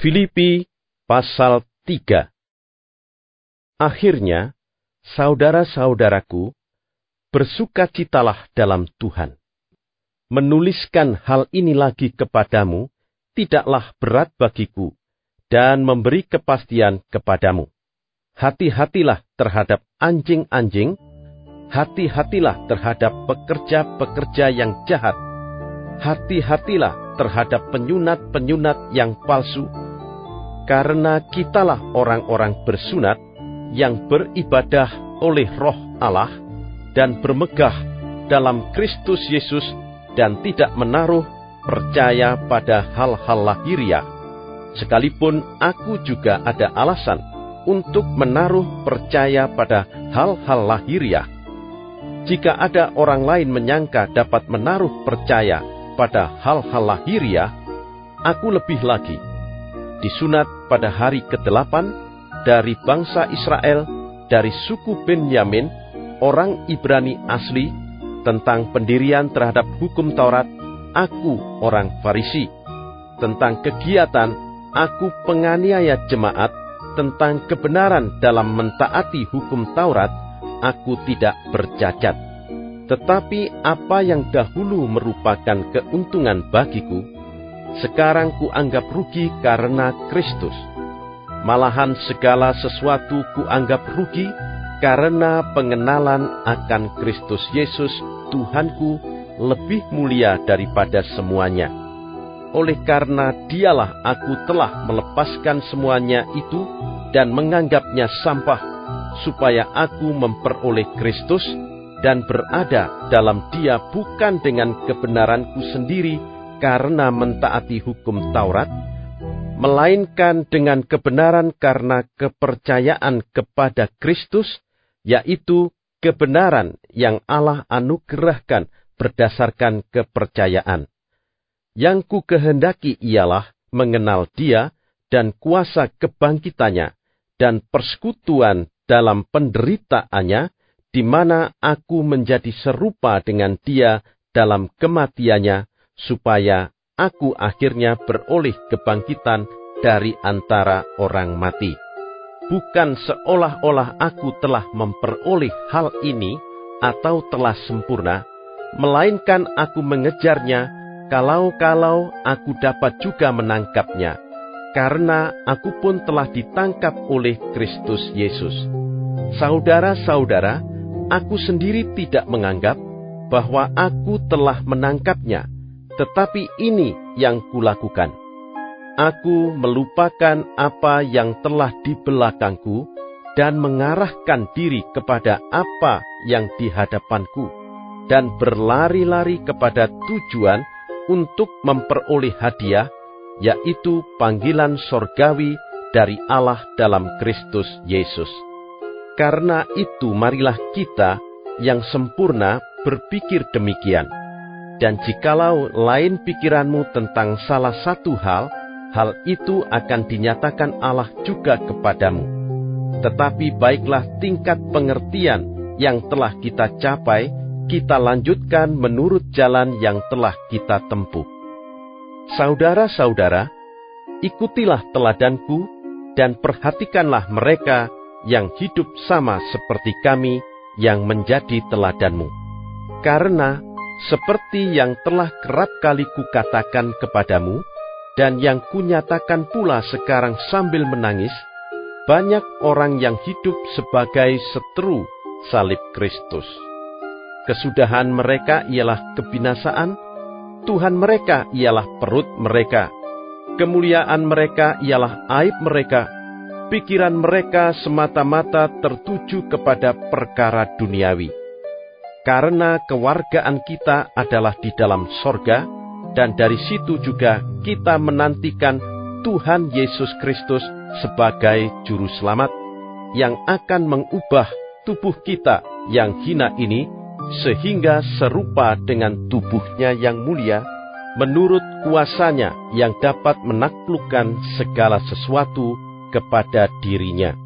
Filipi pasal 3. Akhirnya, saudara-saudaraku, bersukacitalah dalam Tuhan. Menuliskan hal ini lagi kepadamu tidaklah berat bagiku dan memberi kepastian kepadamu. Hati-hatilah terhadap anjing-anjing, hati-hatilah terhadap pekerja-pekerja yang jahat, hati-hatilah terhadap penyunat-penyunat yang palsu, karena kitalah orang-orang bersunat yang beribadah oleh Roh Allah dan bermegah dalam Kristus Yesus dan tidak menaruh percaya pada hal-hal lahiriah. Sekalipun aku juga ada alasan untuk menaruh percaya pada hal-hal lahiriah. Jika ada orang lain menyangka dapat menaruh percaya pada hal-hal lahiriah, aku lebih lagi. Disunat pada hari ke-8 dari bangsa Israel, dari suku Benyamin, orang Ibrani asli, tentang pendirian terhadap hukum Taurat, aku orang Farisi. Tentang kegiatan, aku penganiaya jemaat. Tentang kebenaran dalam mentaati hukum Taurat, aku tidak bercacat. Tetapi apa yang dahulu merupakan keuntungan bagiku, sekarang kuanggap rugi karena Kristus. Malahan segala sesuatu kuanggap rugi karena pengenalan akan Kristus Yesus Tuhanku lebih mulia daripada semuanya. Oleh karena dialah aku telah melepaskan semuanya itu dan menganggapnya sampah, supaya aku memperoleh Kristus dan berada dalam Dia bukan dengan kebenaranku sendiri karena mentaati hukum Taurat, melainkan dengan kebenaran karena kepercayaan kepada Kristus, yaitu kebenaran yang Allah anugerahkan berdasarkan kepercayaan. Yang ku kehendaki ialah mengenal Dia dan kuasa kebangkitannya dan persekutuan dalam penderitaannya, di mana aku menjadi serupa dengan Dia dalam kematiannya, supaya aku akhirnya beroleh kebangkitan dari antara orang mati. Bukan seolah-olah aku telah memperoleh hal ini atau telah sempurna, melainkan aku mengejarnya kalau-kalau aku dapat juga menangkapnya, karena aku pun telah ditangkap oleh Kristus Yesus. Saudara-saudara, aku sendiri tidak menganggap bahwa aku telah menangkapnya, tetapi ini yang kulakukan. Aku melupakan apa yang telah di belakangku dan mengarahkan diri kepada apa yang di hadapanku, dan berlari-lari kepada tujuan untuk memperoleh hadiah, yaitu panggilan sorgawi dari Allah dalam Kristus Yesus. Karena itu marilah kita yang sempurna berpikir demikian. Dan jikalau lain pikiranmu tentang salah satu hal itu akan dinyatakan Allah juga kepadamu. Tetapi baiklah tingkat pengertian yang telah kita capai, kita lanjutkan menurut jalan yang telah kita tempuh. Saudara-saudara, ikutilah teladanku dan perhatikanlah mereka yang hidup sama seperti kami yang menjadi teladanmu. Karena seperti yang telah kerap kali kukatakan kepadamu, dan yang kunyatakan pula sekarang sambil menangis, banyak orang yang hidup sebagai seteru salib Kristus. Kesudahan mereka ialah kebinasaan, Tuhan mereka ialah perut mereka, kemuliaan mereka ialah aib mereka, pikiran mereka semata-mata tertuju kepada perkara duniawi. Karena kewargaan kita adalah di dalam sorga, dan dari situ juga kita menantikan Tuhan Yesus Kristus sebagai Juru Selamat, yang akan mengubah tubuh kita yang hina ini, sehingga serupa dengan tubuhnya yang mulia, menurut kuasanya yang dapat menaklukkan segala sesuatu kepada dirinya.